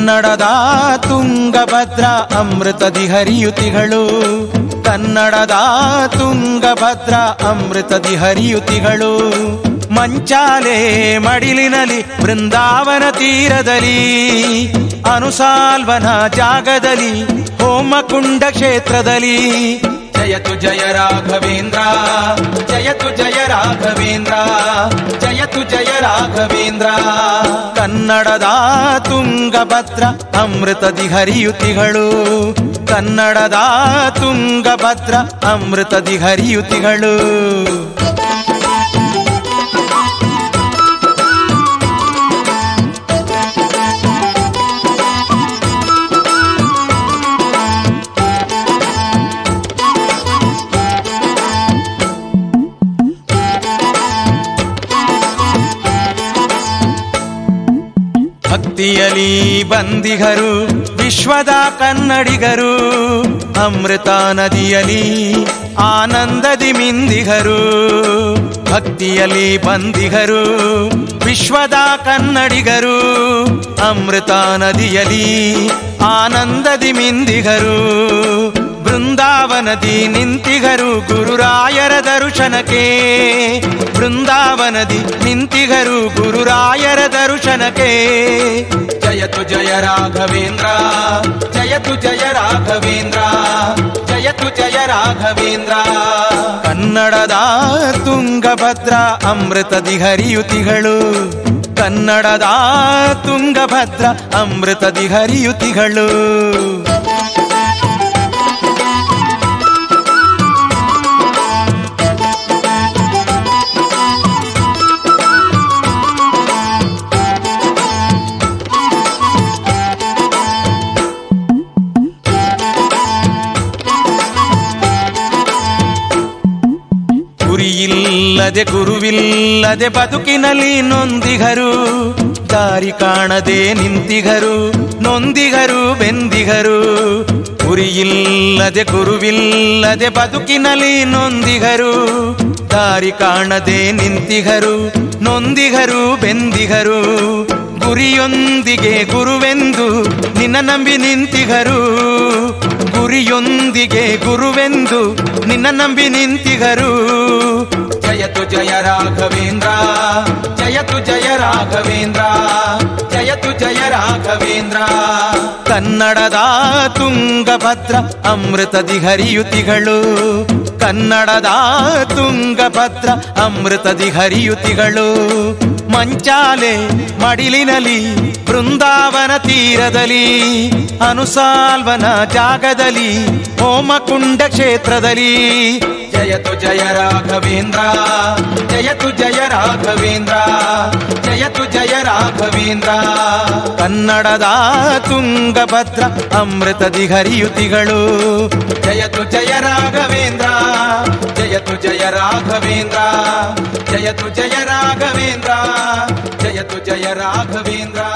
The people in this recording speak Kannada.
ಕನ್ನಡದ ತುಂಗಭದ್ರಾ ಅಮೃತದಿ ಹರಿಯುತಿಗಳು, ಕನ್ನಡದ ತುಂಗಭದ್ರಾ ಅಮೃತದಿ ಹರಿಯುತಿಗಳು. ಮಂಚಾಲೆ ಮಡಿಲಿನಲ್ಲಿ ಬೃಂದಾವನ ತೀರದಲ್ಲಿ, ಅನುಸಾಲ್ವನ ಜಾಗದಲ್ಲಿ, ಹೋಮಕುಂಡ ಕ್ಷೇತ್ರದಲ್ಲಿ. ಜಯತು ಜಯ ರಾಘವೇಂದ್ರ, ಜಯತು ಜಯ ರಾಘವೇಂದ್ರ, ಜಯತು ಜಯ ರಾಘವೇಂದ್ರ. ಕನ್ನಡದ ತುಂಗಭದ್ರಾ ಅಮೃತದಿ ಹರಿಯುತಿಗಳು, ಕನ್ನಡದ ತುಂಗಭದ್ರಾ ಅಮೃತದಿ ಹರಿಯುತಿಗಳು. ಭಕ್ತಿಯಲಿ ಬಂದಿಗರು ವಿಶ್ವದ ಕನ್ನಡಿಗರು, ಅಮೃತ ನದಿಯಲಿ ಆನಂದದಿ ಮಿಂದಿಗರು. ಭಕ್ತಿಯಲಿ ಬಂದಿಗರು ವಿಶ್ವದ ಕನ್ನಡಿಗರು, ಅಮೃತ ನದಿಯಲಿ ಆನಂದದಿ ಮಿಂದಿಗರು. ಬೃಂದಾವನದಿ ನಿಂತಿಗರು ಗುರುರಾಯರ ದರ್ಶನಕ್ಕೆ, ಬೃಂದಾವನದಿ ನಿಂತಿಗರು ಗುರುರಾಯರ ದರ್ಶನಕ್ಕೆ. ಜಯತು ಜಯ ರಾಘವೇಂದ್ರ, ಜಯತು ಜಯ ರಾಘವೇಂದ್ರ, ಜಯತು ಜಯ ರಾಘವೇಂದ್ರ. ಕನ್ನಡದ ತುಂಗಭದ್ರಾ ಅಮೃತದಿ ಹರಿಯುತಿಗಳು, ಕನ್ನಡದ ತುಂಗಭದ್ರಾ ಅಮೃತದಿ ಹರಿಯುತಿಗಳು. ಗುರಿಯಿಲ್ಲದೆ ಗುರುವಿಲ್ಲದೆ ಬದುಕಿನಲ್ಲಿ ನೊಂದಿಗರು, ದಾರಿ ಕಾಣದೆ ನಿಂತಿಗರು, ನೊಂದಿಗರು ಬೆಂದಿಗರು. ಗುರಿಯಿಲ್ಲದೆ ಗುರುವಿಲ್ಲದೆ ಬದುಕಿನಲ್ಲಿ ನೊಂದಿಗರು, ದಾರಿ ಕಾಣದೆ ನಿಂತಿಗರು, ನೊಂದಿಗರು ಬೆಂದಿಗರು. ಗುರಿಯೊಂದಿಗೆ ಗುರುವೆಂದು ನಿನ್ನ ನಂಬಿ ನಿಂತಿಗರು, ಗುರಿಯೊಂದಿಗೆ ಗುರುವೆಂದು ನಿನ್ನ ನಂಬಿ ನಿಂತಿಗರು. ಜಯತು ಜಯ ರಾಘವೇಂದ್ರ, ಜಯತು ಜಯ ರಾಘವೇಂದ್ರ, ಜಯತು ಜಯ ರಾಘವೇಂದ್ರ. ಕನ್ನಡದ ತುಂಗಭದ್ರಾ ಅಮೃತದಿ ಹರಿಯುತಿಗಳು, ಕನ್ನಡದ ತುಂಗಭದ್ರಾ ಅಮೃತದಿ ಹರಿಯುತಿಗಳು. ಮಂಚಾಲೆ ಮಡಿಲಿನಲ್ಲಿ ಬೃಂದಾವನ ತೀರದಲ್ಲಿ, ಅನುಸಾಲ್ವನ ಜಾಗದಲ್ಲಿ, ಹೋಮಕುಂಡ ಕ್ಷೇತ್ರದಲ್ಲಿ. ಜಯತು ಜಯ ರಾಘವೇಂದ್ರ, ಜಯತು ಜಯ ರಾಘವೇಂದ್ರ, ಜಯತು ಜಯ ರಾಘವೇಂದ್ರ. ಕನ್ನಡದ ತುಂಗಭದ್ರಾ ಅಮೃತದಿ ಹರಿಯುತಿಗಳು, ಜಯತು ಜಯ ರಾಘವೇಂದ್ರ, ಜಯತು ಜಯ ರಾಘವೇಂದ್ರ, ಜಯತು ಜಯ ರಾಘವೇಂದ್ರ, ಜಯತು ಜಯ ರಾಘವೇಂದ್ರ.